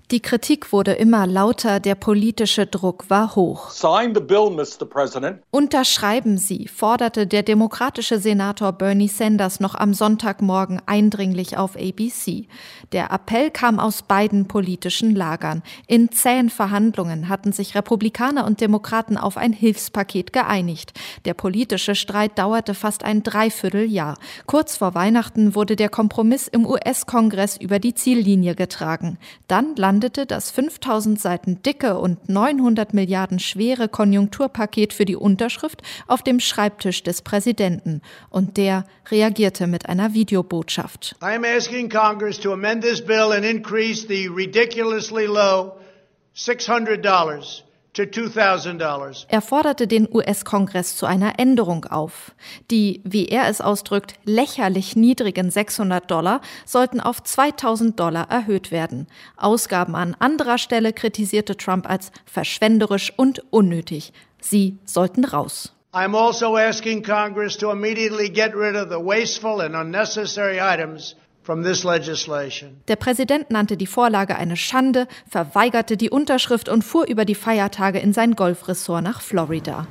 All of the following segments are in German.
Die Kritik wurde immer lauter, der politische Druck war hoch. Sign the bill, Mr. President. Unterschreiben Sie, forderte der demokratische Senator Bernie Sanders noch am Sonntagmorgen eindringlich auf ABC. Der Appell kam aus beiden politischen Lagern. In zähen Verhandlungen hatten sich Republikaner und Demokraten auf ein Hilfspaket geeinigt. Der politische Streit dauerte fast ein Dreivierteljahr. Kurz vor Weihnachten wurde der Kompromiss im US-Kongress über die Ziellinie getragen. Dann landete das 5000 Seiten dicke und 900 Milliarden schwere Konjunkturpaket für die Unterschrift auf dem Schreibtisch des Präsidenten. Und der reagierte mit einer Videobotschaft. I am asking Congress to amend this bill and increase the ridiculously low $600 to $2,000. Er forderte den US-Kongress zu einer Änderung auf. Die, wie er es ausdrückt, lächerlich niedrigen $600 sollten auf $2.000 erhöht werden. Ausgaben an anderer Stelle kritisierte Trump als verschwenderisch und unnötig. Sie sollten raus. I'm also asking Congress to immediately get rid of the wasteful and unnecessary items from this legislation. Der Präsident nannte die Vorlage eine Schande, verweigerte die Unterschrift und fuhr über die Feiertage in sein Golfressort nach Florida.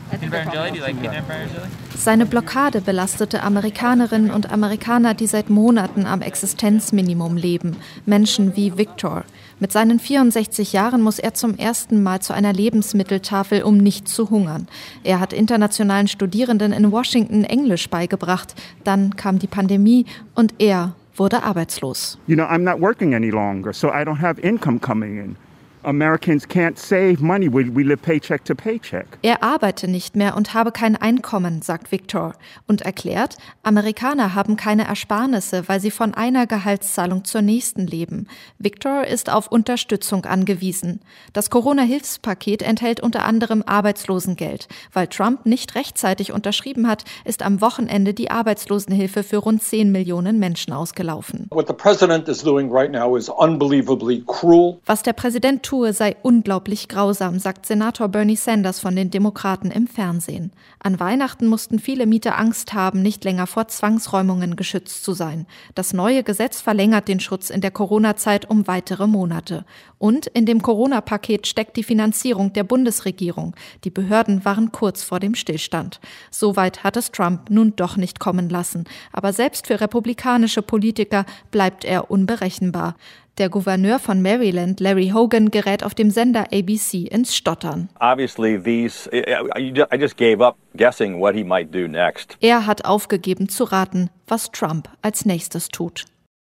Seine Blockade belastete Amerikanerinnen und Amerikaner, die seit Monaten am Existenzminimum leben. Menschen wie Victor. Mit seinen 64 Jahren muss er zum ersten Mal zu einer Lebensmitteltafel, um nicht zu hungern. Er hat internationalen Studierenden in Washington Englisch beigebracht. Dann kam die Pandemie und er wurde arbeitslos. I'm not working any longer, so I don't have income coming in. Americans can't save money. We live paycheck to paycheck. Er arbeite nicht mehr und habe kein Einkommen, sagt Victor und erklärt, Amerikaner haben keine Ersparnisse, weil sie von einer Gehaltszahlung zur nächsten leben. Victor ist auf Unterstützung angewiesen. Das Corona-Hilfspaket enthält unter anderem Arbeitslosengeld. Weil Trump nicht rechtzeitig unterschrieben hat, ist am Wochenende die Arbeitslosenhilfe für rund 10 Millionen Menschen ausgelaufen. What the president is doing right now is unbelievably cruel. Was der Präsident tut, sei unglaublich grausam, sagt Senator Bernie Sanders von den Demokraten im Fernsehen. An Weihnachten mussten viele Mieter Angst haben, nicht länger vor Zwangsräumungen geschützt zu sein. Das neue Gesetz verlängert den Schutz in der Corona-Zeit um weitere Monate. Und in dem Corona-Paket steckt die Finanzierung der Bundesregierung. Die Behörden waren kurz vor dem Stillstand. Soweit hat es Trump nun doch nicht kommen lassen. Aber selbst für republikanische Politiker bleibt er unberechenbar. Der Gouverneur von Maryland, Larry Hogan, gerät auf dem Sender ABC ins Stottern. Obviously, I just gave up guessing what he might do next. Er hat aufgegeben zu raten, was Trump als nächstes tut.